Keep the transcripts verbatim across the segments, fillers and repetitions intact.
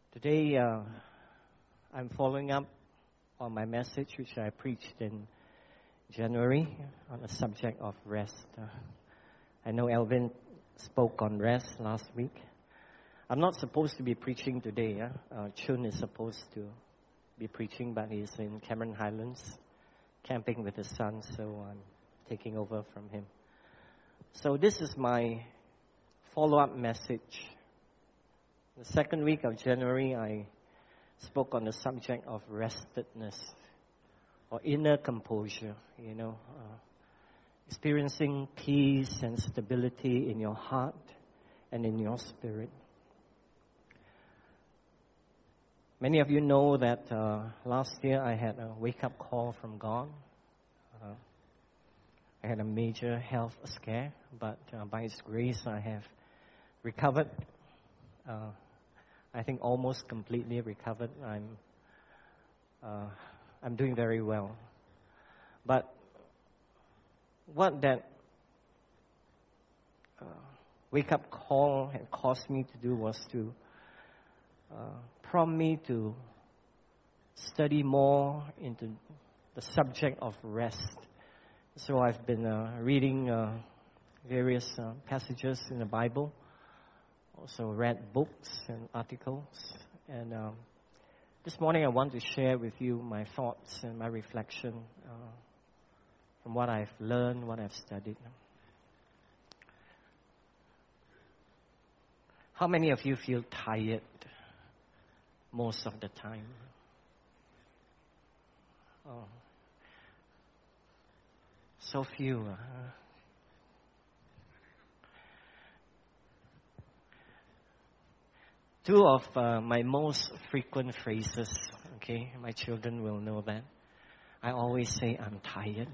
Today, uh, I'm following up on my message which I preached in January on the subject of rest. Uh, I know Alvin spoke on rest last week. I'm not supposed to be preaching today. Yeah? Uh, Chun is supposed to be preaching, but he's in Cameron Highlands, camping with his son, so I'm taking over from him. So this is my follow-up message. The second week of January, I spoke on the subject of restedness or inner composure, you know, uh, experiencing peace and stability in your heart and in your spirit. Many of you know that uh, last year I had a wake-up call from God. Uh, I had a major health scare, but uh, by His grace I have recovered. Uh, I think almost completely recovered. I'm uh, I'm doing very well. But what that uh, wake-up call had caused me to do was to uh, prompt me to study more into the subject of rest. So I've been uh, reading uh, various uh, passages in the Bible. Also read books and articles, and um, this morning I want to share with you my thoughts and my reflection uh, from what I've learned, what I've studied. How many of you feel tired most of the time? Oh, so few. Uh, Two of uh, my most frequent phrases, okay, my children will know that. I always say, I'm tired.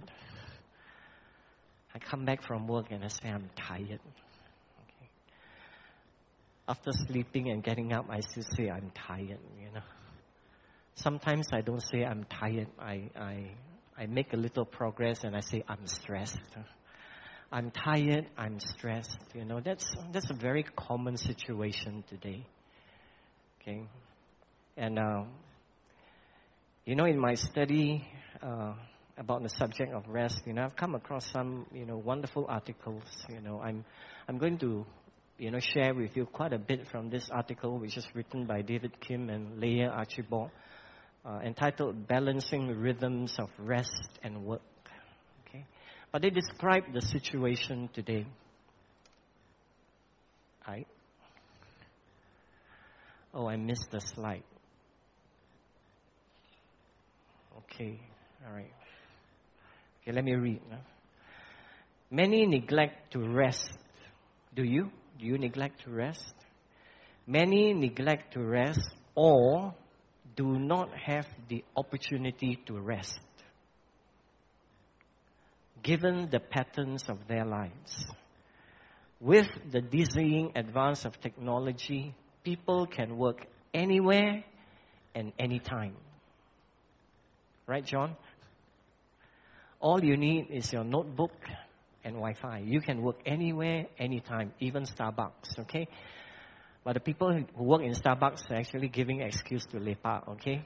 I come back from work and I say, I'm tired. Okay. After sleeping and getting up, I still say, I'm tired, you know. Sometimes I don't say I'm tired. I, I, I make a little progress and I say, I'm stressed. I'm tired, I'm stressed, you know. That's, that's a very common situation today. Okay, and uh, you know, in my study uh, about the subject of rest, you know, I've come across some, you know, wonderful articles. You know, I'm, I'm going to, you know, share with you quite a bit from this article, which is written by David Kim and Leah Archibald, uh, entitled "Balancing Rhythms of Rest and Work." Okay, but they describe the situation today. Right? Oh, I missed the slide. Okay, all right. Okay, let me read. Huh? Many neglect to rest. Do you? Do you neglect to rest? Many neglect to rest or do not have the opportunity to rest, given the patterns of their lives. With the dizzying advance of technology, people can work anywhere and anytime. Right, John? All you need is your notebook and Wi-Fi. You can work anywhere, anytime, even Starbucks, okay? But the people who work in Starbucks are actually giving excuse to lepak, okay?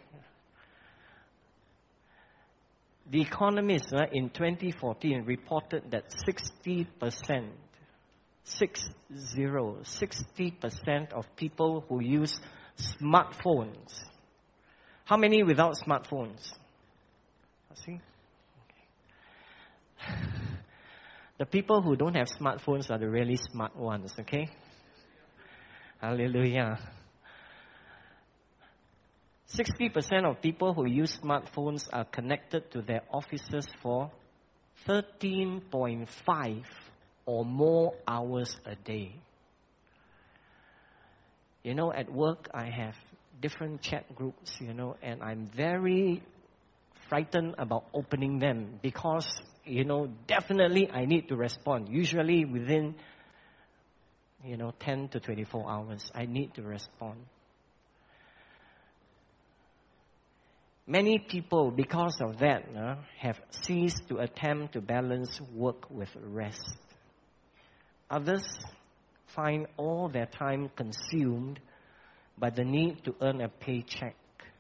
The Economist uh, in twenty fourteen reported that sixty percent Six zero, sixty percent of people who use smartphones. How many without smartphones? See? Okay. The people who don't have smartphones are the really smart ones, okay? Hallelujah. sixty percent of people who use smartphones are connected to their offices for thirteen point five or more hours a day. You know, at work I have different chat groups, you know, and I'm very frightened about opening them because, you know, definitely I need to respond. Usually within, you know, ten to twenty-four hours, I need to respond. Many people, because of that, uh, have ceased to attempt to balance work with rest. Others find all their time consumed by the need to earn a paycheck.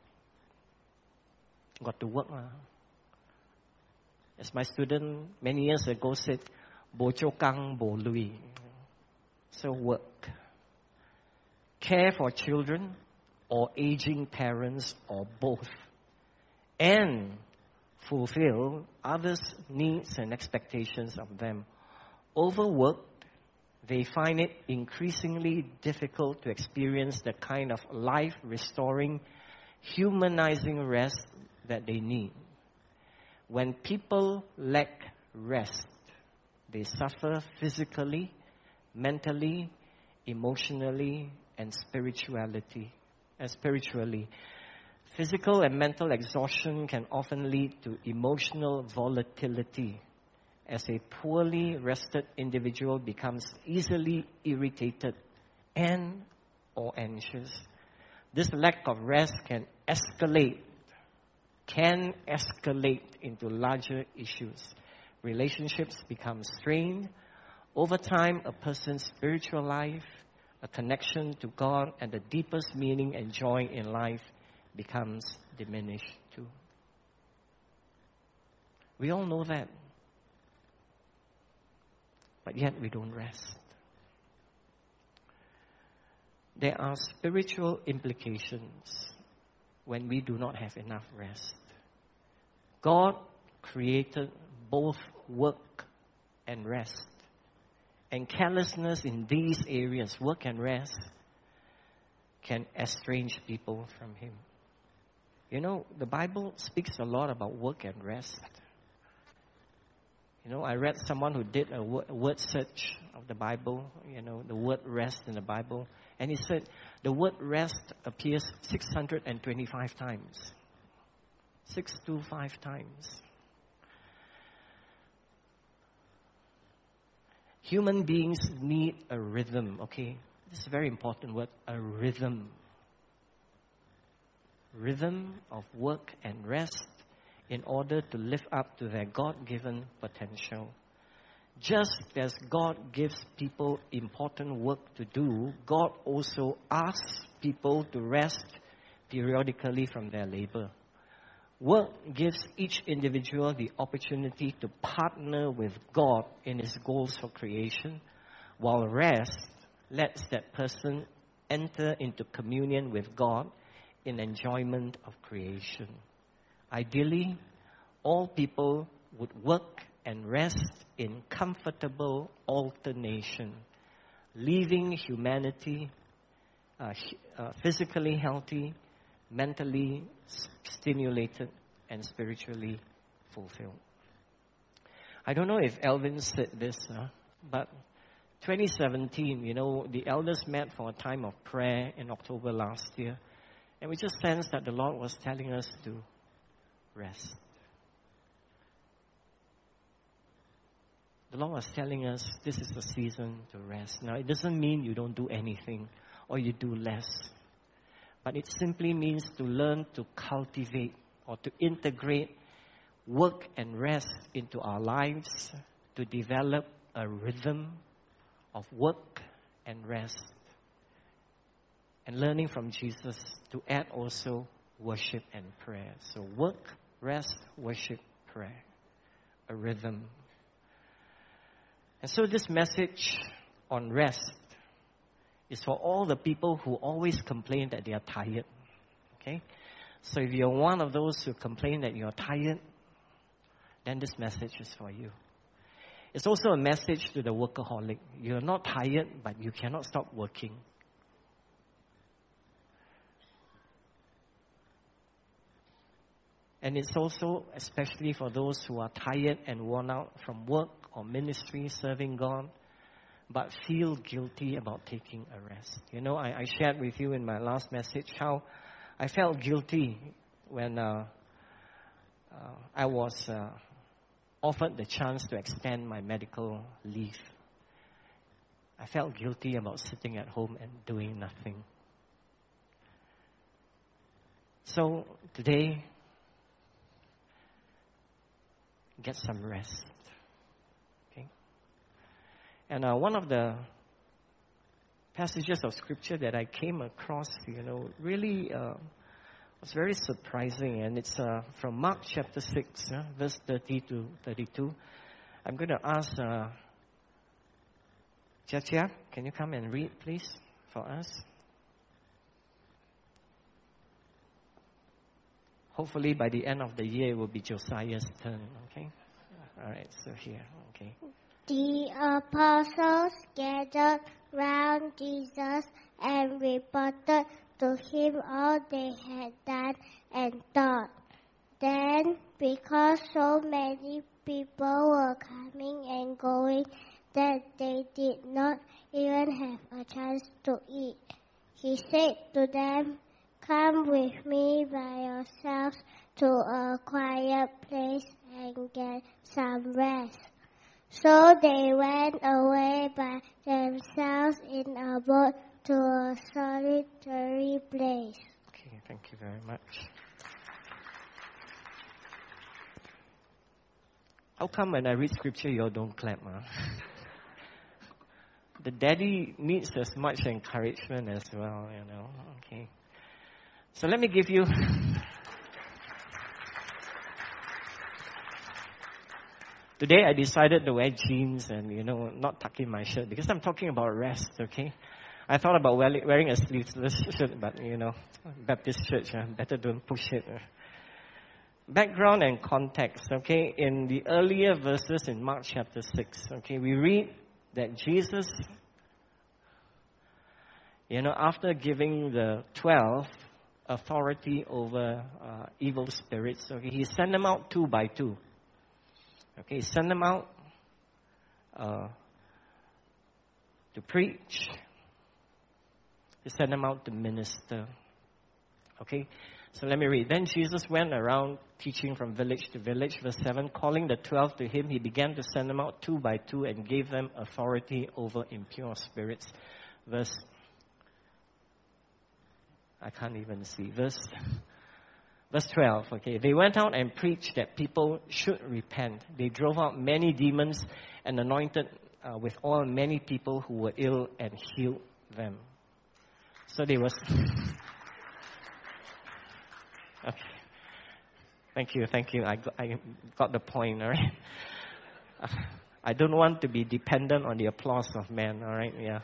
Got to work. Uh. As my student many years ago said, bo cho kang bo lui. So work. Care for children or aging parents or both. And fulfill others' needs and expectations of them. Overworked, they find it increasingly difficult to experience the kind of life-restoring, humanizing rest that they need. When people lack rest, they suffer physically, mentally, emotionally, and spirituality. And spiritually. Physical and mental exhaustion can often lead to emotional volatility, as a poorly rested individual becomes easily irritated and or anxious. This lack of rest can escalate, can escalate into larger issues. Relationships become strained. Over time, a person's spiritual life, a connection to God, and the deepest meaning and joy in life becomes diminished too. We all know that. But yet we don't rest. There are spiritual implications when we do not have enough rest. God created both work and rest. And carelessness in these areas, work and rest, can estrange people from Him. You know, the Bible speaks a lot about work and rest. You know, I read someone who did a word search of the Bible, you know, the word rest in the Bible. And he said the word rest appears six hundred twenty-five times. six to five times. Human beings need a rhythm, okay? This is a very important word, a rhythm. Rhythm of work and rest in order to live up to their God-given potential. Just as God gives people important work to do, God also asks people to rest periodically from their labor. Work gives each individual the opportunity to partner with God in His goals for creation, while rest lets that person enter into communion with God in enjoyment of creation. Ideally, all people would work and rest in comfortable alternation, leaving humanity uh, uh, physically healthy, mentally stimulated, and spiritually fulfilled. I don't know if Elvin said this, uh, but twenty seventeen, you know, the elders met for a time of prayer in October last year, and we just sensed that the Lord was telling us to rest. The Lord was telling us this is the season to rest. Now, it doesn't mean you don't do anything or you do less. But it simply means to learn to cultivate or to integrate work and rest into our lives, to develop a rhythm of work and rest. And learning from Jesus to add also worship and prayer. So work, rest, worship, prayer. A rhythm. And so this message on rest is for all the people who always complain that they are tired. Okay? So if you're one of those who complain that you're tired, then this message is for you. It's also a message to the workaholic. You're not tired, but you cannot stop working. And it's also especially for those who are tired and worn out from work or ministry, serving God, but feel guilty about taking a rest. You know, I, I shared with you in my last message how I felt guilty when uh, uh, I was uh, offered the chance to extend my medical leave. I felt guilty about sitting at home and doing nothing. So today, get some rest. Okay? And uh, one of the passages of scripture that I came across, you know, really uh, was very surprising. And it's uh, from Mark chapter six, uh, verse thirty to thirty-two. I'm going to ask uh, Chia Chia, can you come and read, please, for us? Hopefully by the end of the year, it will be Josiah's turn, okay? All right, so here, okay. The apostles gathered round Jesus and reported to him all they had done and taught. Then, because so many people were coming and going that they did not even have a chance to eat, he said to them, "Come with me by yourselves to a quiet place and get some rest." So they went away by themselves in a boat to a solitary place. Okay, thank you very much. How come when I read scripture, you all don't clap, huh? The daddy needs as much encouragement as well, you know. Okay. So let me give you... Today I decided to wear jeans and, you know, not tuck in my shirt because I'm talking about rest, okay? I thought about wearing a sleeveless shirt, but, you know, Baptist church, uh, better don't push it. Uh. Background and context, okay? In the earlier verses in Mark chapter six, okay, we read that Jesus, you know, after giving the twelve authority over uh, evil spirits, okay, he sent them out two by two. Okay, send them out uh, to preach. He sent them out to minister. Okay, so let me read. Then Jesus went around teaching from village to village. Verse seven, calling the twelve to him, he began to send them out two by two and gave them authority over impure spirits. Verse, I can't even see. Verse... Verse twelve, okay. They went out and preached that people should repent. They drove out many demons and anointed uh, with oil many people who were ill and healed them. So they was... Okay. Thank you, thank you. I got, I got the point, all right? I don't want to be dependent on the applause of men, all right? Yeah.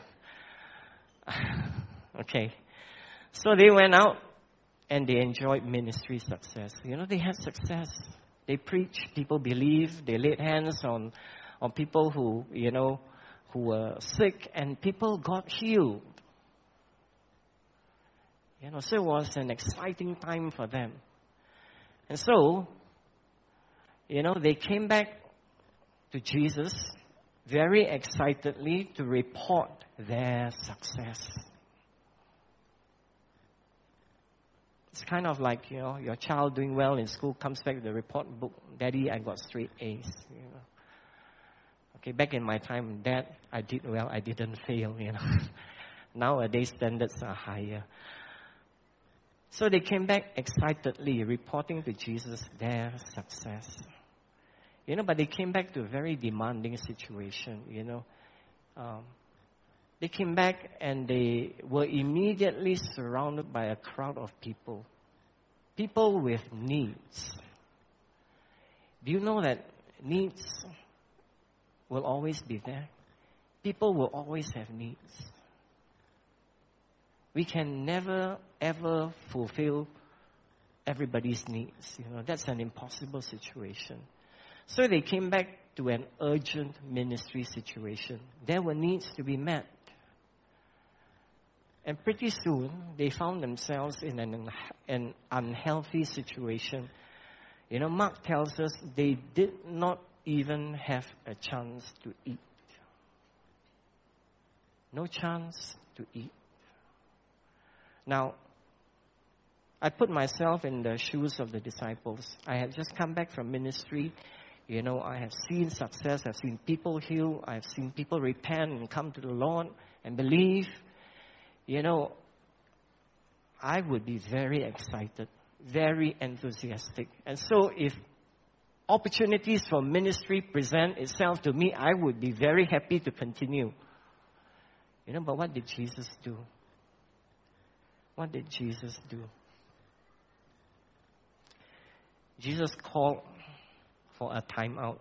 Okay. So they went out and they enjoyed ministry success. You know, they had success. They preached, people believed, they laid hands on, on people who, you know, who were sick, and people got healed. You know, so it was an exciting time for them. And so, you know, they came back to Jesus very excitedly to report their success. It's kind of like, you know, your child doing well in school comes back with the report book, "Daddy, I got straight A's." You know. Okay, back in my time, Dad, I did well, I didn't fail, you know. Nowadays, standards are higher. So they came back excitedly, reporting to Jesus their success. You know, but they came back to a very demanding situation, you know. Um, They came back and they were immediately surrounded by a crowd of people. People with needs. Do you know that needs will always be there? People will always have needs. We can never, ever fulfill everybody's needs. You know, that's an impossible situation. So they came back to an urgent ministry situation. There were needs to be met. And pretty soon, they found themselves in an, an unhealthy situation. You know, Mark tells us they did not even have a chance to eat. No chance to eat. Now, I put myself in the shoes of the disciples. I had just come back from ministry. You know, I have seen success. I've seen people heal. I've seen people repent and come to the Lord and believe. You know, I would be very excited, very enthusiastic. And so if opportunities for ministry present itself to me, I would be very happy to continue. You know, but what did Jesus do? What did Jesus do? Jesus called for a timeout.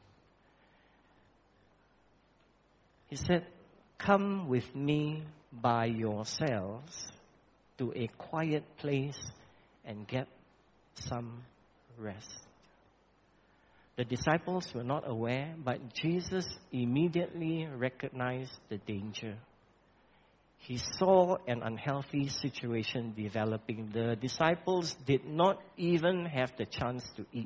He said, "Come with me by yourselves to a quiet place and get some rest." The disciples were not aware, but Jesus immediately recognized the danger. He saw an unhealthy situation developing. The disciples did not even have the chance to eat.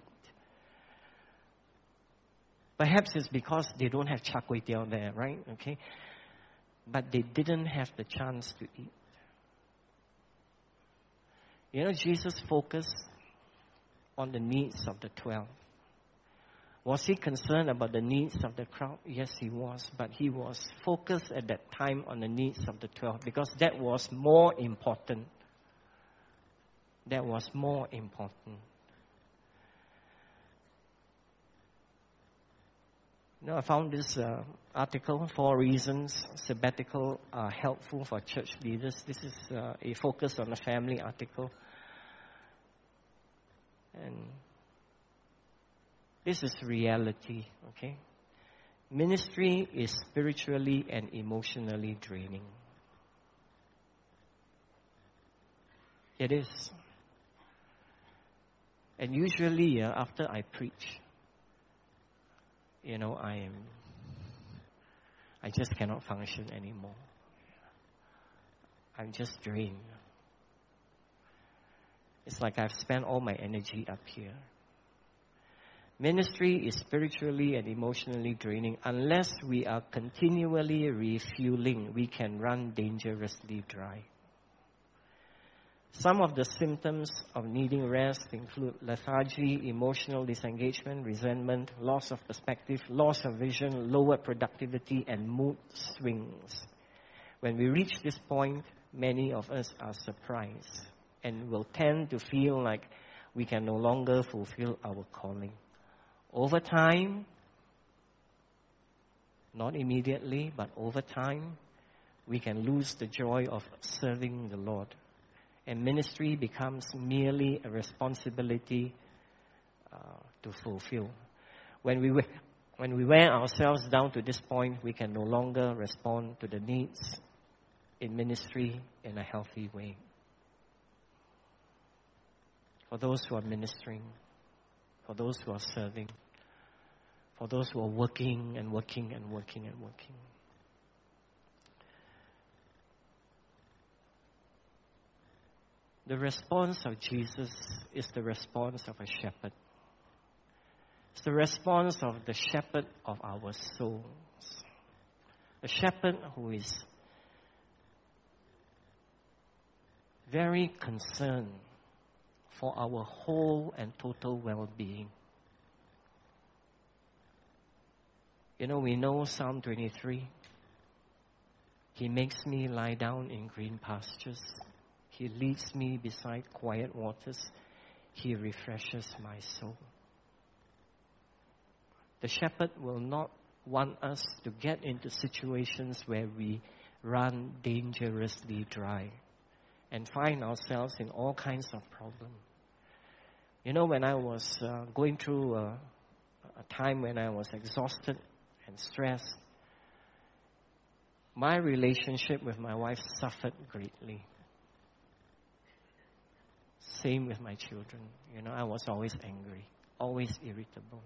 Perhaps it's because they don't have char kway teow there, right? Okay, but they didn't have the chance to eat. You know, Jesus focused on the needs of the twelve. Was he concerned about the needs of the crowd? Yes, he was. But he was focused at that time on the needs of the twelve because that was more important. That was more important. You know, I found this uh, article, Four Reasons Sabbatical Are Helpful for Church Leaders. This is uh, a focus on the family article. And this is reality, okay? Ministry is spiritually and emotionally draining. It is. And usually, uh, after I preach, you know, I am, I just cannot function anymore. I'm just drained. It's like I've spent all my energy up here. Ministry is spiritually and emotionally draining. Unless we are continually refueling, we can run dangerously dry. Some of the symptoms of needing rest include lethargy, emotional disengagement, resentment, loss of perspective, loss of vision, lower productivity, and mood swings. When we reach this point, many of us are surprised and will tend to feel like we can no longer fulfill our calling. Over time, not immediately, but over time, we can lose the joy of serving the Lord. And ministry becomes merely a responsibility uh, to fulfill. When we, when we wear ourselves down to this point, we can no longer respond to the needs in ministry in a healthy way. For those who are ministering, for those who are serving, for those who are working and working and working and working. The response of Jesus is the response of a shepherd. It's the response of the shepherd of our souls. A shepherd who is very concerned for our whole and total well-being. You know, we know Psalm twenty-three. He makes me lie down in green pastures. He leads me beside quiet waters. He refreshes my soul. The shepherd will not want us to get into situations where we run dangerously dry and find ourselves in all kinds of problems. You know, when I was uh, going through a, a time when I was exhausted and stressed, my relationship with my wife suffered greatly. Same with my children. You know, I was always angry, always irritable.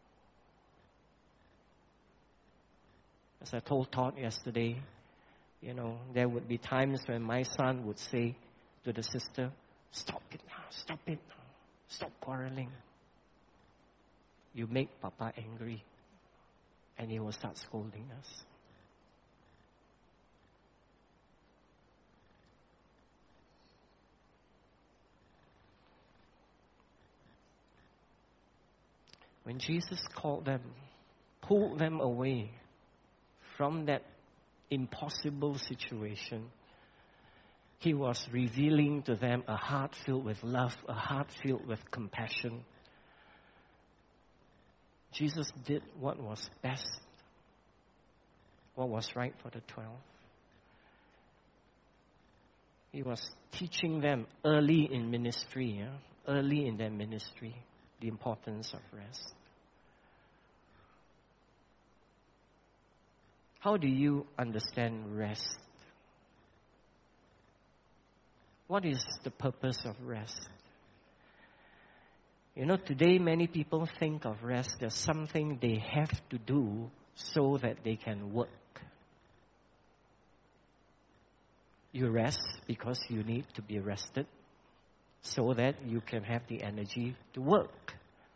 As I told Todd yesterday, you know, there would be times when my son would say to the sister, "Stop it now, stop it now, stop quarreling. You make Papa angry." And he will start scolding us. When Jesus called them, pulled them away from that impossible situation, he was revealing to them a heart filled with love, a heart filled with compassion. Jesus did what was best, what was right for the twelve. He was teaching them early in ministry, yeah? early in their ministry, the importance of rest. How do you understand rest? What is the purpose of rest? You know, today many people think of rest as something they have to do so that they can work. You rest because you need to be rested so that you can have the energy to work.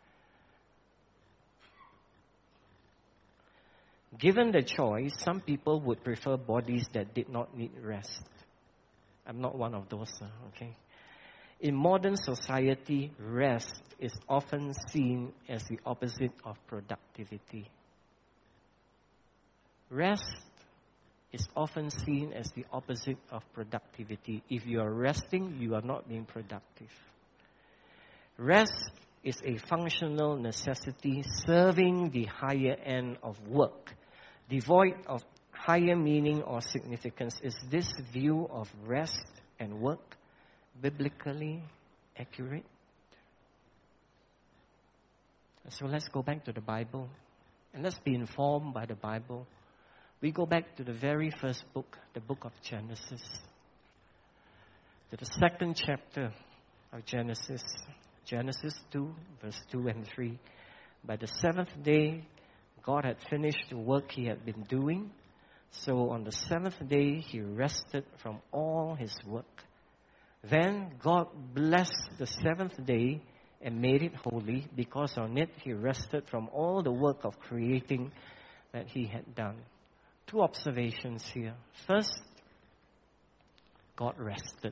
Given the choice, some people would prefer bodies that did not need rest. I'm not one of those, okay? In modern society, rest is often seen as the opposite of productivity. Rest is often seen as the opposite of productivity. If you are resting, you are not being productive. Rest is a functional necessity serving the higher end of work, devoid of higher meaning or significance. Is this view of rest and work biblically accurate? So let's go back to the Bible and let's be informed by the Bible. We go back to the very first book, the book of Genesis, to the second chapter of Genesis, Genesis two, verse two and three. By the seventh day, God had finished the work He had been doing. So on the seventh day, He rested from all His work. Then God blessed the seventh day and made it holy, because on it He rested from all the work of creating that He had done. Two observations here. First, God rested.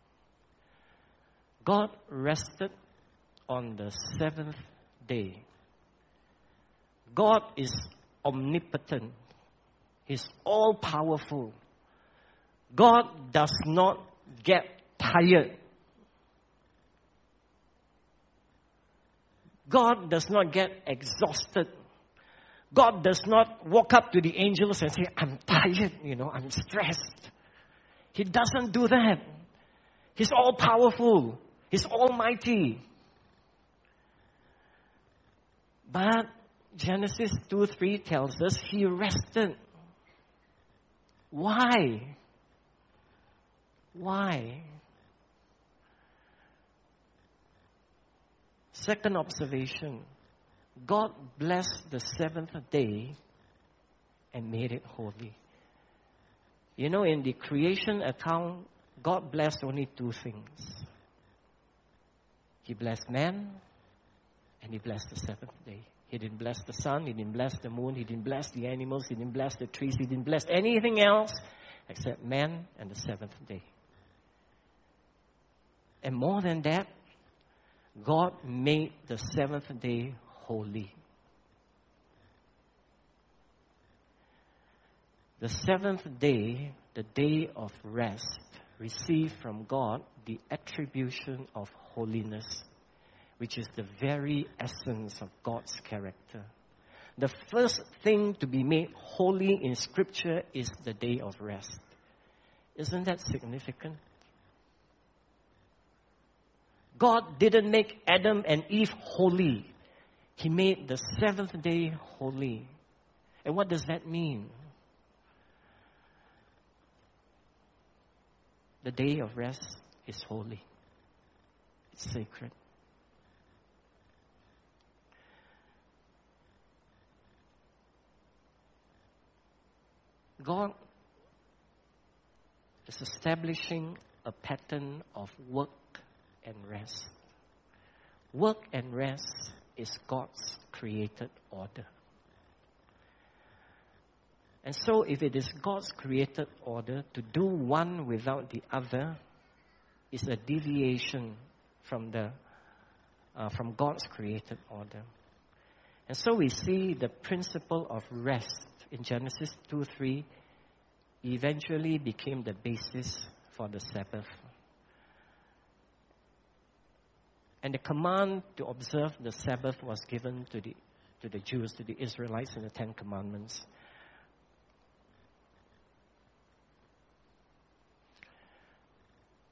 God rested on the seventh day. God is omnipotent. He's all-powerful. God does not get tired. God does not get exhausted. God does not walk up to the angels and say, I'm tired, you know, I'm stressed. He doesn't do that. He's all-powerful. He's almighty. But Genesis two three tells us He rested. Why? Why? Second observation. God blessed the seventh day and made it holy. You know, in the creation account, God blessed only two things. He blessed man and He blessed the seventh day. He didn't bless the sun, He didn't bless the moon, He didn't bless the animals, He didn't bless the trees, He didn't bless anything else except man and the seventh day. And more than that, God made the seventh day holy. The seventh day, the day of rest, received from God the attribution of holiness, which is the very essence of God's character. The first thing to be made holy in Scripture is the day of rest. Isn't that significant? God didn't make Adam and Eve holy. He made the seventh day holy. And what does that mean? The day of rest is holy. It's sacred. God is establishing a pattern of work and rest. Work and rest is God's created order. And so if it is God's created order, to do one without the other is a deviation from the uh, from God's created order. And so we see the principle of rest in Genesis two three eventually became the basis for the Sabbath. And the command to observe the Sabbath was given to the to the Jews, to the Israelites in the Ten Commandments.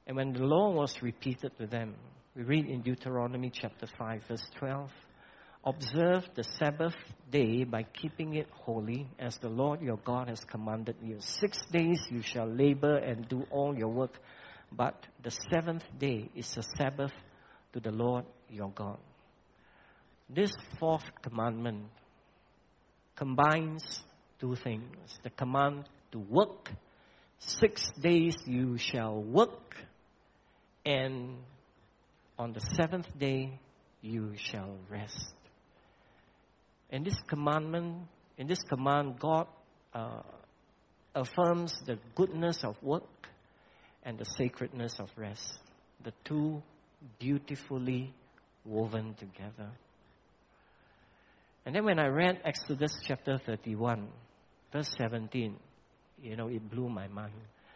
And when the law was repeated to them, we read in Deuteronomy chapter five, verse twelve, observe the Sabbath day by keeping it holy, as the Lord your God has commanded you. Six days you shall labor and do all your work, but the seventh day is a Sabbath to the Lord your God. This fourth commandment combines two things. The command to work, six days you shall work, and on the seventh day you shall rest. In this commandment, in this command, God uh, affirms the goodness of work and the sacredness of rest. The two beautifully woven together. And then when I read Exodus chapter thirty-one, verse seventeen, you know, it blew my mind.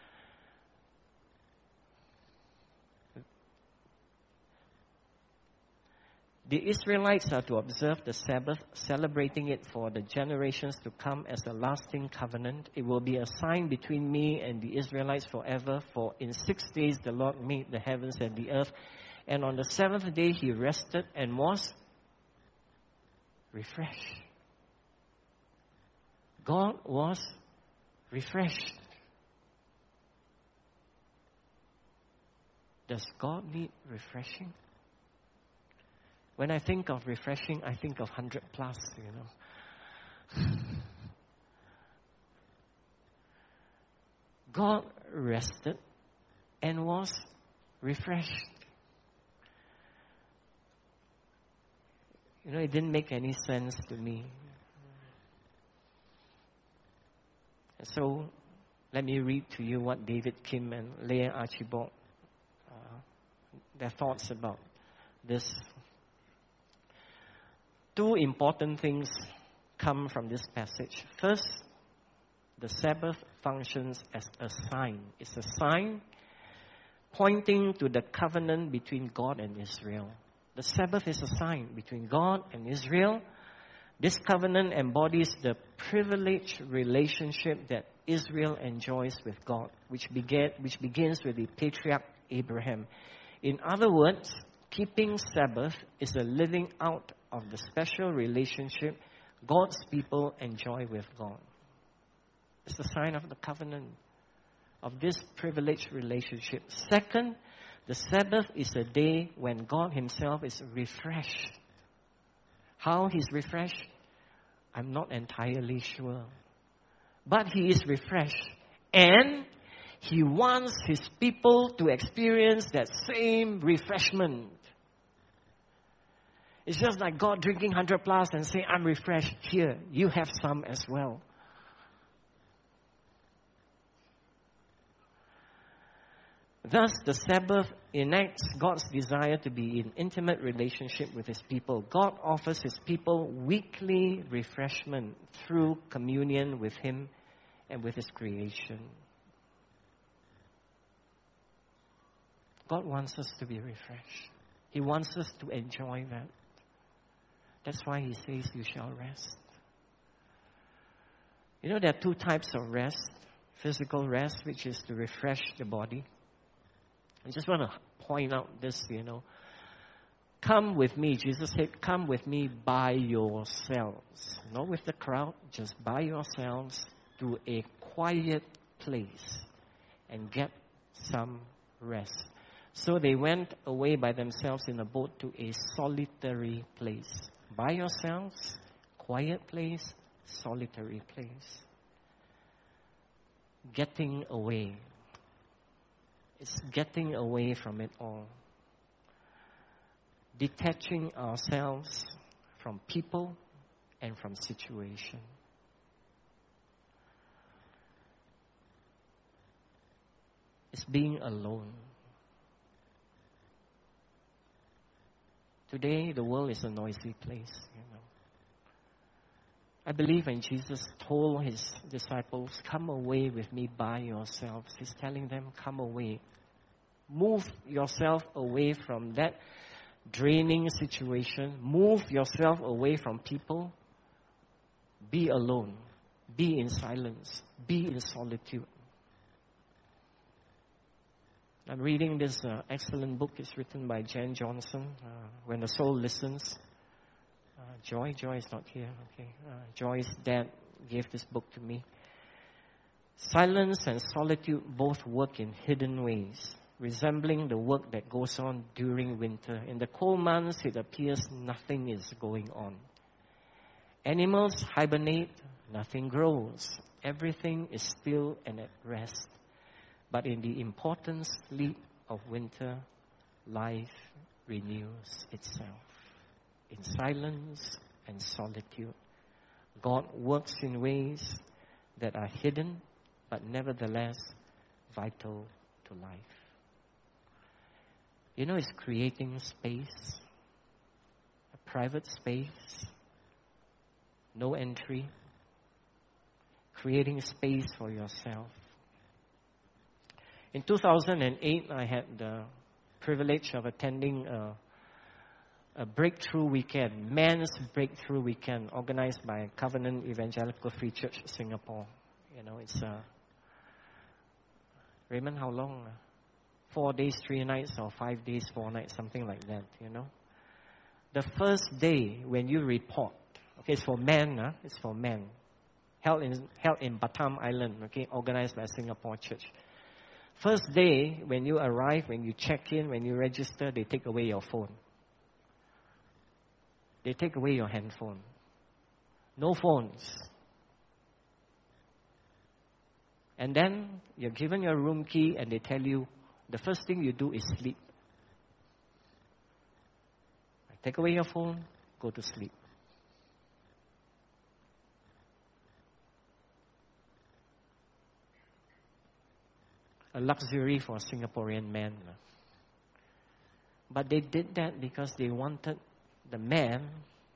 The Israelites are to observe the Sabbath, celebrating it for the generations to come as a lasting covenant. It will be a sign between me and the Israelites forever, for in six days the Lord made the heavens and the earth, and on the seventh day he rested and was refreshed. God was refreshed. Does God need refreshing? When I think of refreshing, I think of one hundred plus, you know. God rested and was refreshed. You know, it didn't make any sense to me. So, let me read to you what David Kim and Leah Archibald, uh, their thoughts about this. Two important things come from this passage. First, the Sabbath functions as a sign. It's a sign pointing to the covenant between God and Israel. The Sabbath is a sign between God and Israel. This covenant embodies the privileged relationship that Israel enjoys with God, which, began, which begins with the patriarch Abraham. In other words, keeping Sabbath is a living out of the special relationship God's people enjoy with God. It's the sign of the covenant, of this privileged relationship. Second, the Sabbath is a day when God himself is refreshed. How he's refreshed, I'm not entirely sure. But he is refreshed. And he wants his people to experience that same refreshment. It's just like God drinking one hundred plus and saying, I'm refreshed. Here, you have some as well. Thus, the Sabbath enacts God's desire to be in intimate relationship with his people. God offers his people weekly refreshment through communion with him and with his creation. God wants us to be refreshed. He wants us to enjoy that. That's why he says you shall rest. You know, there are two types of rest. Physical rest, which is to refresh the body. I just want to point out this, you know. Come with me. Jesus said, come with me by yourselves. Not with the crowd, just by yourselves to a quiet place and get some rest. So they went away by themselves in a boat to a solitary place. By yourselves, quiet place, solitary place. Getting away. It's getting away from it all. Detaching ourselves from people and from situation. It's being alone. Today, the world is a noisy place, you know. I believe when Jesus told his disciples, come away with me by yourselves, he's telling them, come away. Move yourself away from that draining situation. Move yourself away from people. Be alone. Be in silence. Be in solitude. I'm reading this uh, excellent book. It's written by Jen Johnson, uh, When the Soul Listens. Uh, Joy, Joy is not here. Okay, uh, Joy's dad gave this book to me. Silence and solitude both work in hidden ways, resembling the work that goes on during winter. In the cold months, it appears nothing is going on. Animals hibernate, nothing grows. Everything is still and at rest. But in the important sleep of winter, life renews itself. In silence and solitude, God works in ways that are hidden, but nevertheless vital to life. You know, it's creating space, a private space, no entry, creating space for yourself. In two thousand eight, I had the privilege of attending a, a breakthrough weekend, men's breakthrough weekend, organized by Covenant Evangelical Free Church Singapore. You know, it's a Raymond, how long? Four days, three nights, or five days, four nights, something like that, you know. The first day when you report, okay, it's for men, huh? It's for men. Held in, held in Batam Island, okay, organized by Singapore Church. First day, when you arrive, when you check in, when you register, they take away your phone. They take away your handphone. No phones. And then you're given your room key and they tell you the first thing you do is sleep. Take away your phone, go to sleep. A luxury for Singaporean men. But they did that because they wanted the men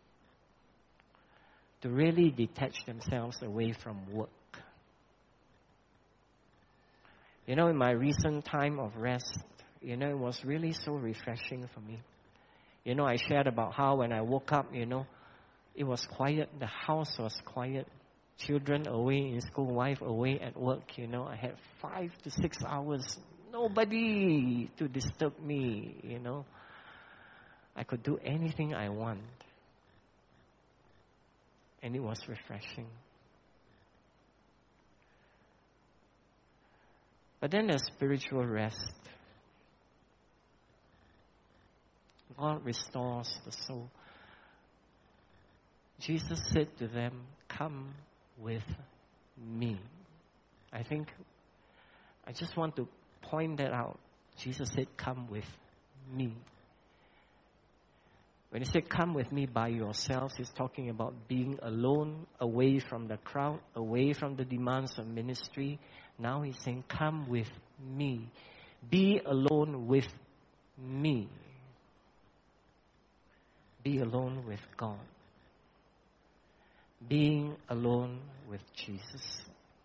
to really detach themselves away from work. You know, in my recent time of rest, you know, it was really so refreshing for me. You know, I shared about how when I woke up, you know, it was quiet. The house was quiet. Children away in school, wife away at work, you know. I had five to six hours, nobody to disturb me, you know. I could do anything I want. And it was refreshing. But then there's spiritual rest. God restores the soul. Jesus said to them, "Come with me." I think, I just want to point that out. Jesus said, "Come with me." When he said, "Come with me by yourselves," he's talking about being alone, away from the crowd, away from the demands of ministry. Now he's saying, "Come with me. Be alone with me. Be alone with God." Being alone with Jesus.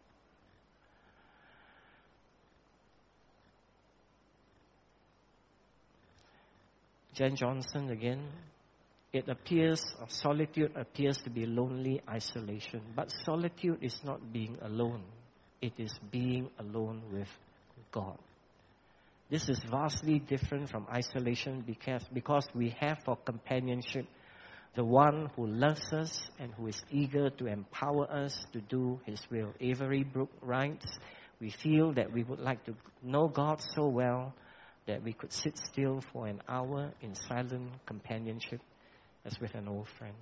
Jen Johnson again. It appears, or solitude appears to be lonely isolation. But solitude is not being alone. It is being alone with God. This is vastly different from isolation because, because we have for companionship the one who loves us and who is eager to empower us to do His will. Avery Brooke writes, "We feel that we would like to know God so well that we could sit still for an hour in silent companionship as with an old friend."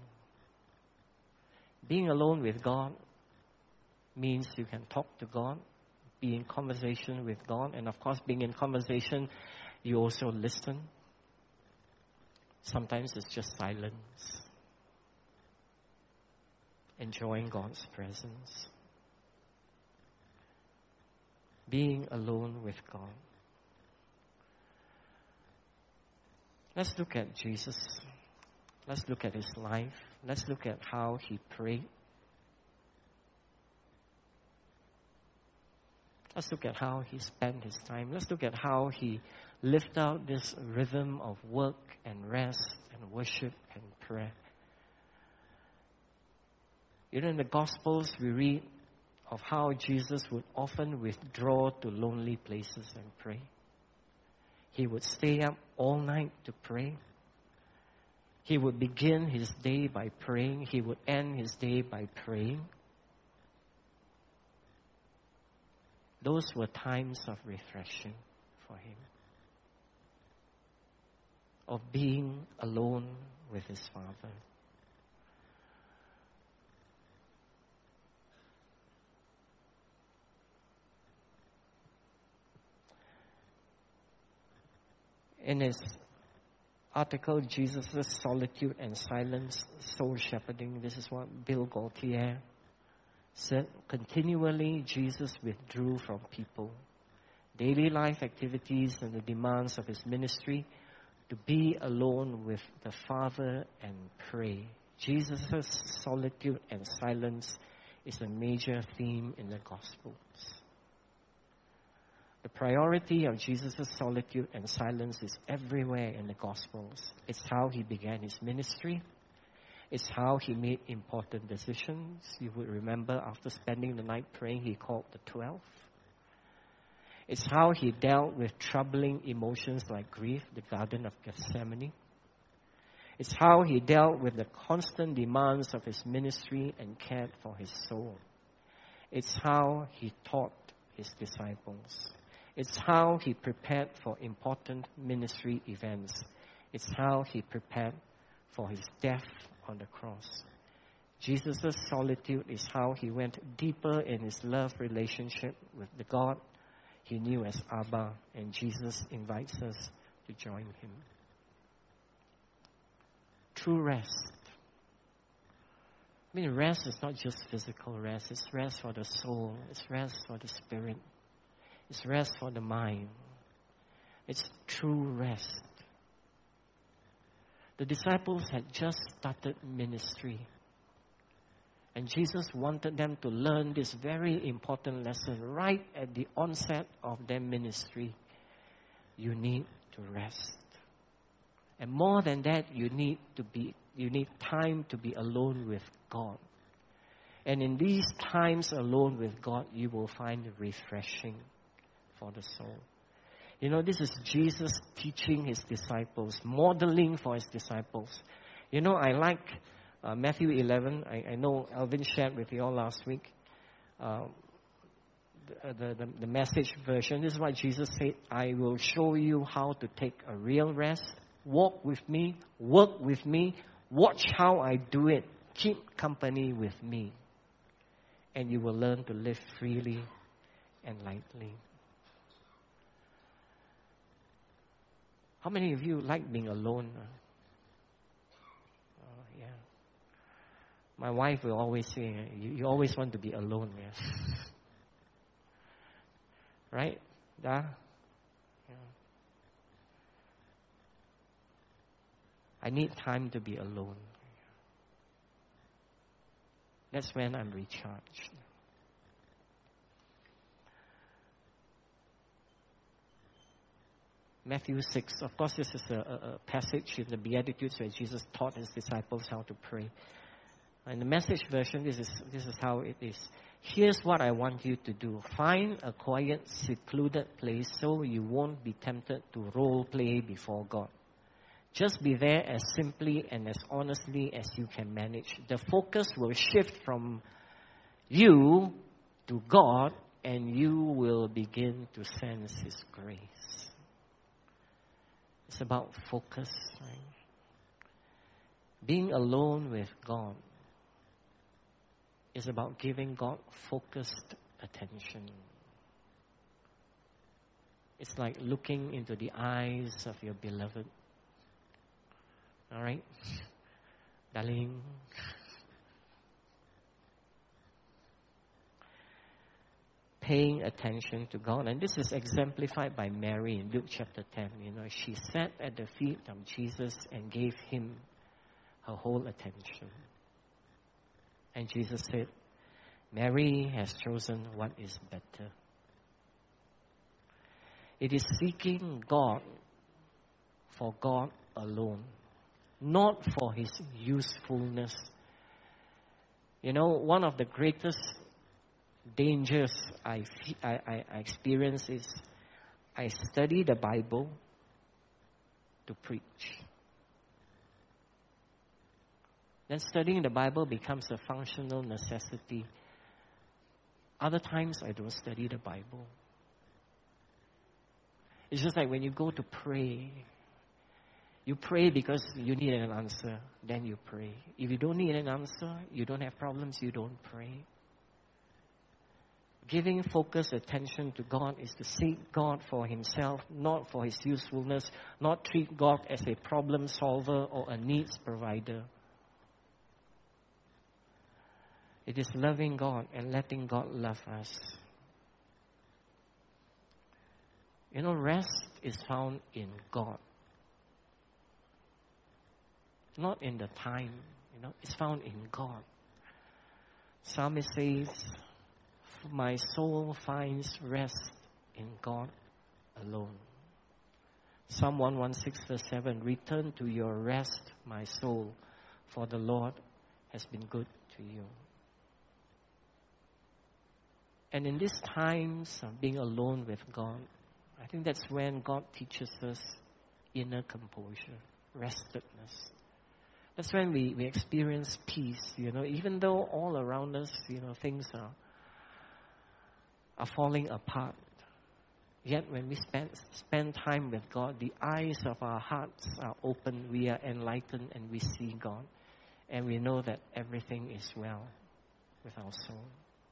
Being alone with God means you can talk to God, be in conversation with God, and of course, being in conversation, you also listen. Sometimes it's just silence. Enjoying God's presence. Being alone with God. Let's look at Jesus. Let's look at His life. Let's look at how He prayed. Let's look at how He spent His time. Let's look at how He lived out this rhythm of work and rest and worship and prayer. You know, in the Gospels, we read of how Jesus would often withdraw to lonely places and pray. He would stay up all night to pray. He would begin his day by praying. He would end his day by praying. Those were times of refreshing for him, of being alone with his Father. In his article, Jesus' Solitude and Silence, Soul Shepherding, this is what Bill Gaultiere said. Continually, Jesus withdrew from people, daily life activities and the demands of his ministry to be alone with the Father and pray. Jesus' solitude and silence is a major theme in the Gospels. The priority of Jesus' solitude and silence is everywhere in the Gospels. It's how he began his ministry. It's how he made important decisions. You would remember after spending the night praying, he called the twelve. It's how he dealt with troubling emotions like grief, the Garden of Gethsemane. It's how he dealt with the constant demands of his ministry and cared for his soul. It's how he taught his disciples. It's how he prepared for important ministry events. It's how he prepared for his death on the cross. Jesus' solitude is how he went deeper in his love relationship with the God he knew as Abba, and Jesus invites us to join him. True rest. I mean, rest is not just physical rest. It's rest for the soul. It's rest for the spirit. It's rest for the mind. It's true rest. The disciples had just started ministry. And Jesus wanted them to learn this very important lesson right at the onset of their ministry. You need to rest. And more than that, you need to be you need time to be alone with God. And in these times alone with God, you will find refreshing for the soul. You know, this is Jesus teaching his disciples, modeling for his disciples. You know, I like uh, Matthew eleven. I, I know Alvin shared with you all last week. Uh, the, the, the, the message version. This is what Jesus said. I will show you how to take a real rest. Walk with me. Work with me. Watch how I do it. Keep company with me. And you will learn to live freely and lightly. How many of you like being alone? Oh, yeah. My wife will always say, you, you always want to be alone, yeah. Right? Da? Yeah. I need time to be alone. That's when I'm recharged. Matthew six, of course, this is a, a, a passage in the Beatitudes where Jesus taught his disciples how to pray. In the message version, this is this is how it is. Here's what I want you to do. Find a quiet, secluded place so you won't be tempted to role play before God. Just be there as simply and as honestly as you can manage. The focus will shift from you to God, and you will begin to sense his grace. It's about focus, right? Being alone with God is about giving God focused attention. It's like looking into the eyes of your beloved. All right? Darling. Paying attention to God. And this is exemplified by Mary in Luke chapter ten. You know, she sat at the feet of Jesus and gave him her whole attention. And Jesus said, Mary has chosen what is better. It is seeking God for God alone, not for his usefulness. You know, one of the greatest dangers I, I, I experience is I study the Bible, to preach. Then studying the Bible becomes a functional necessity. Other times I don't study the Bible. It's just like when you go to pray. You pray because you need an answer, then you pray. If you don't need an answer, you don't have problems, you don't pray. Giving focused attention to God is to seek God for Himself, not for His usefulness, not treat God as a problem solver or a needs provider. It is loving God and letting God love us. You know, rest is found in God. Not in the time, you know, it's found in God. Psalmist says, my soul finds rest in God alone. Psalm one sixteen verse seven, return to your rest, my soul, for the Lord has been good to you. And in these times of being alone with God, I think that's when God teaches us inner composure, restedness. That's when we, we experience peace, you know, even though all around us, you know, things are, are falling apart. Yet when we spend, spend time with God, the eyes of our hearts are open, we are enlightened, and we see God. And we know that everything is well with our soul.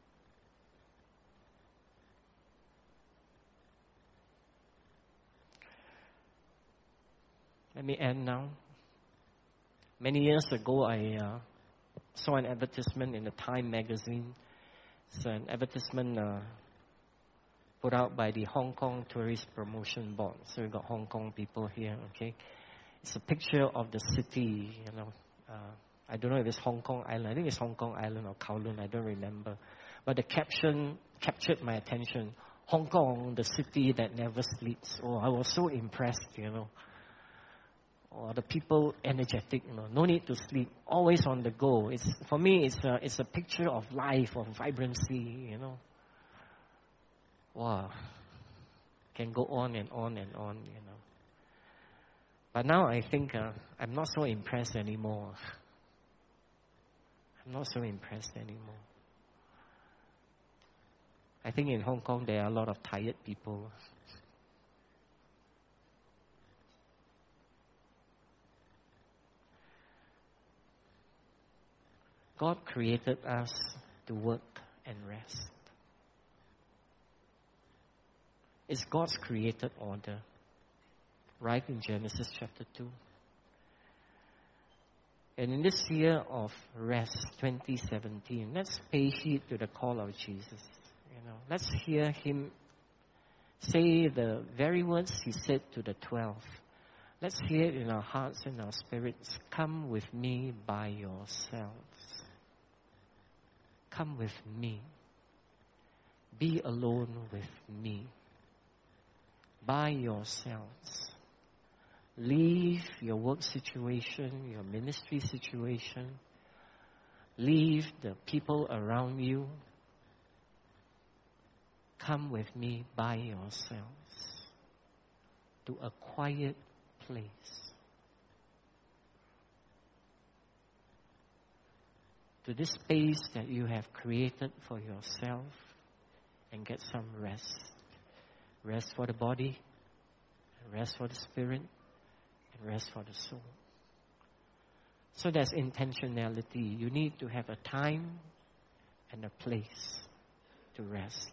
Let me end now. Many years ago, I uh, saw an advertisement in the Time magazine. It's an advertisement uh, put out by the Hong Kong Tourist Promotion Board. So we've got Hong Kong people here, okay? It's a picture of the city, you know. Uh, I don't know if it's Hong Kong Island. I think it's Hong Kong Island or Kowloon. I don't remember. But the caption captured my attention. Hong Kong, the city that never sleeps. Oh, I was so impressed, you know. Or the people energetic, you know, no need to sleep, always on the go. It's for me, it's a it's a picture of life, of vibrancy, you know. Wow, can go on and on and on, you know. But now I think uh, I'm not so impressed anymore. I'm not so impressed anymore. I think in Hong Kong there are a lot of tired people. God created us to work and rest. It's God's created order, right in Genesis chapter two. And in this year of rest, twenty seventeen, let's pay heed to the call of Jesus. You know, let's hear Him say the very words He said to the twelve. Let's hear it in our hearts and our spirits. Come with me by yourselves. Come with me. Be alone with me. By yourselves. Leave your work situation, your ministry situation. Leave the people around you. Come with me by yourselves to a quiet place. To this space that you have created for yourself, and get some rest. Rest for the body, rest for the spirit, and rest for the soul. So there's intentionality. You need to have a time and a place to rest.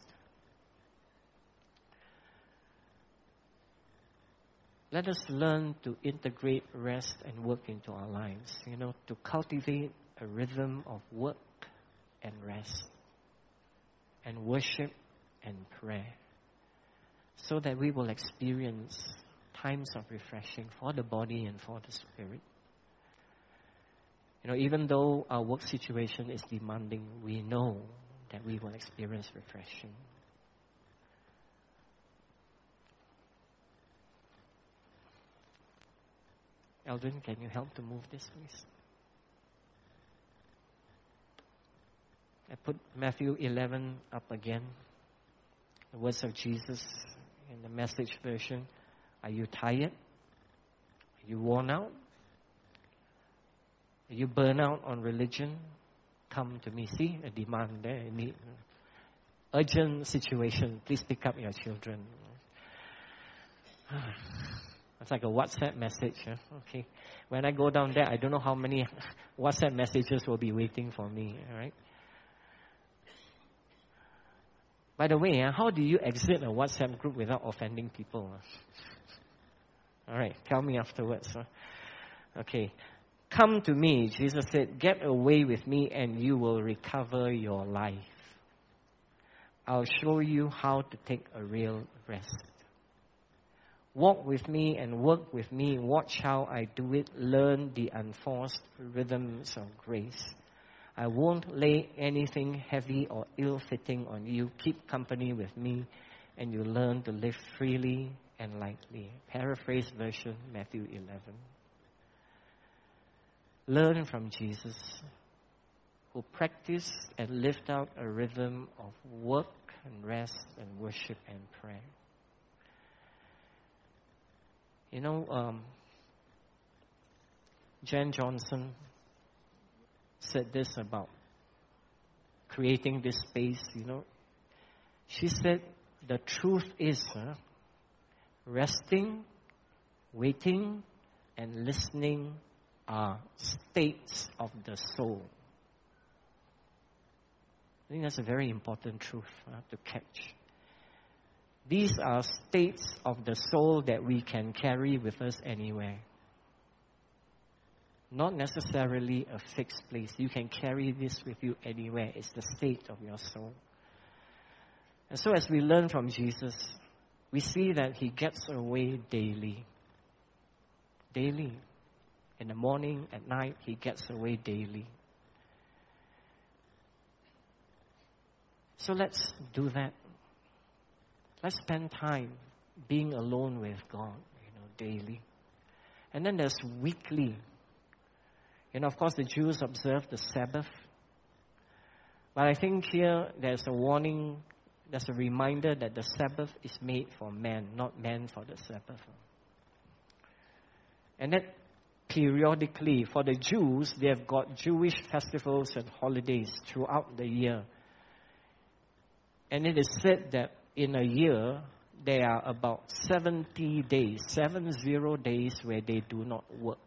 Let us learn to integrate rest and work into our lives, you know, to cultivate a rhythm of work and rest, and worship and prayer, so that we will experience times of refreshing for the body and for the spirit. You know, even though our work situation is demanding, we know that we will experience refreshing. Eldrin, can you help to move this, please? I put Matthew eleven up again. The words of Jesus in the Message version. Are you tired? You worn out? Are you burn out on religion? Come to me. See, a demand there. Need urgent situation. Please pick up your children. It's like a WhatsApp message. Huh? Okay. When I go down there, I don't know how many WhatsApp messages will be waiting for me. All right. By the way, how do you exit a WhatsApp group without offending people? All right. Tell me afterwards. Huh? Okay. Come to me, Jesus said, get away with me and you will recover your life. I'll show you how to take a real rest. Walk with me and work with me. Watch how I do it. Learn the unforced rhythms of grace. I won't lay anything heavy or ill-fitting on you. Keep company with me and you learn to live freely and lightly. Paraphrase version, Matthew eleven. Learn from Jesus, who practiced and lived out a rhythm of work and rest and worship and prayer. You know, um, Jen Johnson said this about creating this space, you know. She said, the truth is, huh, resting, waiting, and listening are states of the soul. I think that's a very important truth uh, to catch. These are states of the soul that we can carry with us anywhere. Not necessarily a fixed place. You can carry this with you anywhere. It's the state of your soul. And so as we learn from Jesus, we see that he gets away daily. Daily. In the morning, at night, he gets away daily. So let's do that. Let's spend time being alone with God, you know, daily. And then there's weekly. And of course, the Jews observe the Sabbath. But I think here there's a warning, there's a reminder that the Sabbath is made for man, not man for the Sabbath. And that periodically, for the Jews, they have got Jewish festivals and holidays throughout the year. And it is said that in a year, there are about seventy days, seven zero days where they do not work.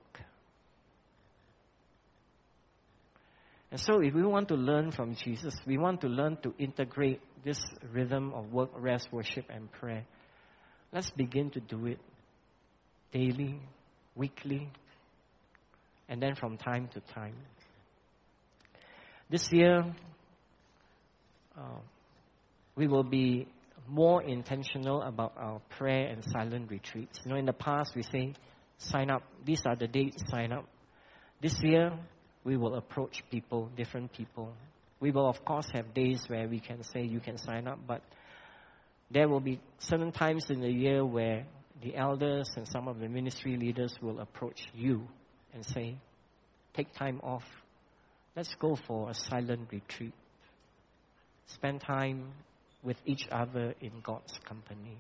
And so if we want to learn from Jesus, we want to learn to integrate this rhythm of work, rest, worship, and prayer. Let's begin to do it daily, weekly, and then from time to time. This year, uh, we will be more intentional about our prayer and silent retreats. You know, in the past we say, sign up. These are the dates, sign up. This year, we will approach people, different people. We will, of course, have days where we can say you can sign up, but there will be certain times in the year where the elders and some of the ministry leaders will approach you and say, take time off. Let's go for a silent retreat. Spend time with each other in God's company.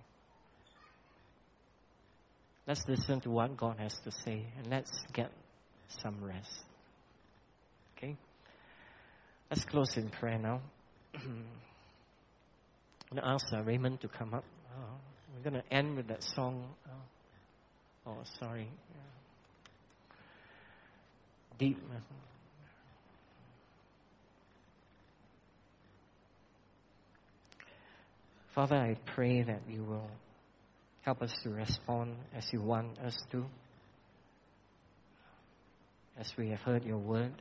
Let's listen to what God has to say and let's get some rest. Okay? Let's close in prayer now. I'm going to ask uh, Raymond to come up. Uh, we're going to end with that song. Uh, oh, sorry. Deep. Uh, Father, I pray that you will help us to respond as you want us to. As we have heard your word.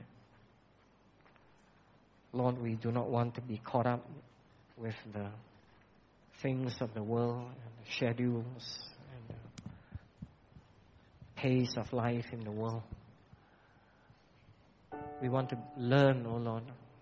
Lord, we do not want to be caught up with the things of the world and the schedules and the pace of life in the world. We want to learn, oh Lord.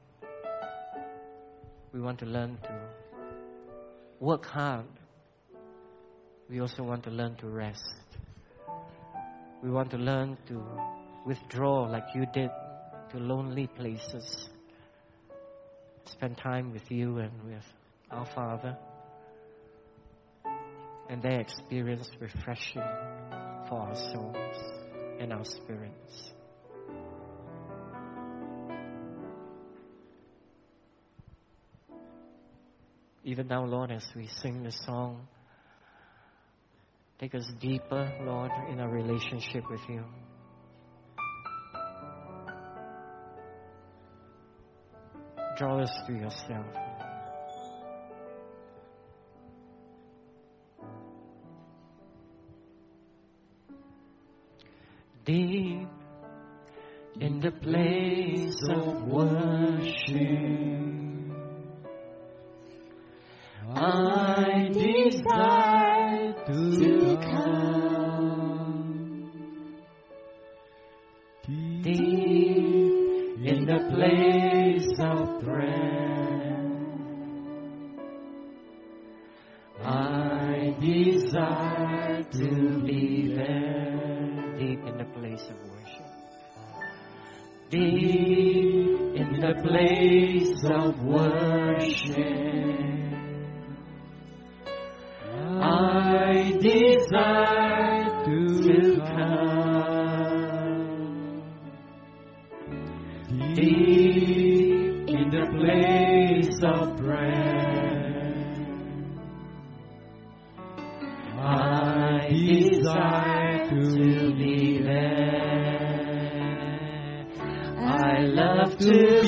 We want to learn to work hard. We also want to learn to rest. We want to learn to withdraw like you did to lonely places. Spend time with you and with our Father. And they experience refreshing for our souls. our spirits. Even now, Lord, as we sing the song, take us deeper, Lord, in our relationship with you. Draw us to yourself. Deep in the place of worship, I desire to come. Deep in the place of prayer, I desire to be there. Deep in the place of worship. Deep in the place of worship, I desire to come. Deep in the place of prayer, I desire to be there. I love to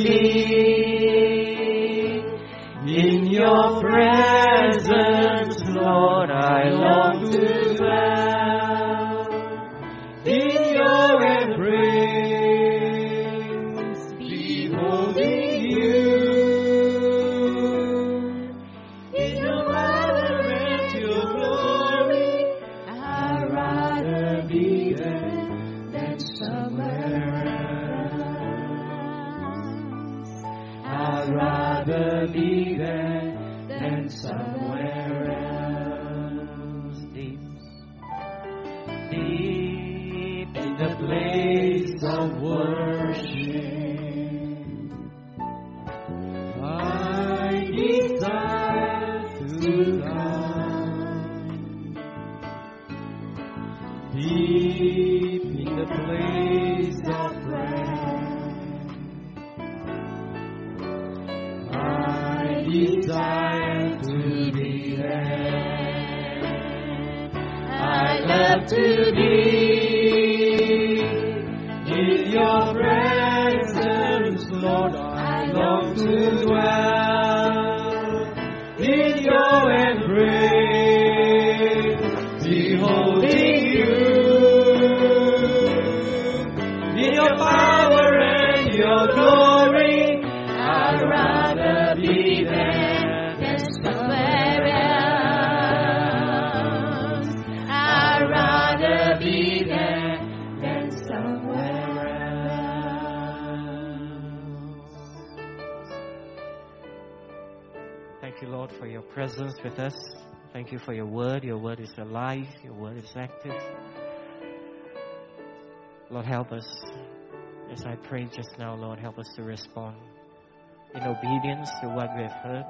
be in your presence, Lord. I long to dwell in your embrace, beholding you in your power and your glory. I'd rather be there than somewhere else. I'd rather be there than somewhere else. Deep, deep in the place of worship, I desire to come. Deep in the place of prayer, I desire to be there. I love to be in your presence, Lord. I long to dwell in your embrace, beholding you in your power and your glory. I'd rather be there than somewhere else. I'd rather be there than somewhere else. Thank you, Lord, for your presence with us. Thank you for your word. Your word is alive. Your word is active. Lord, help us. As I prayed just now, Lord, help us to respond in obedience to what we have heard.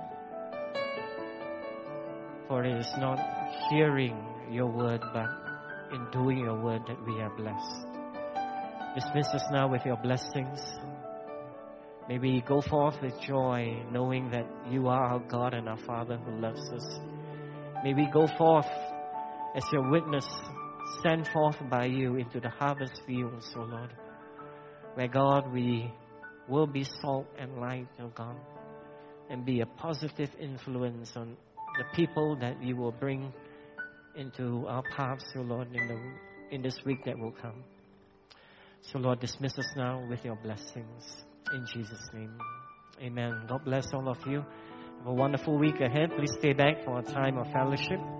For it is not hearing your word, but in doing your word that we are blessed. Dismiss us now with your blessings. May we go forth with joy, knowing that you are our God and our Father who loves us. May we go forth as your witness, sent forth by you into the harvest fields, O Lord, where, God, we will be salt and light, O God, and be a positive influence on the people that you will bring into our paths, O Lord, in, the, in this week that will come. So, Lord, dismiss us now with your blessings. In Jesus' name, amen. God bless all of you. Have a wonderful week ahead. Please stay back for a time of fellowship.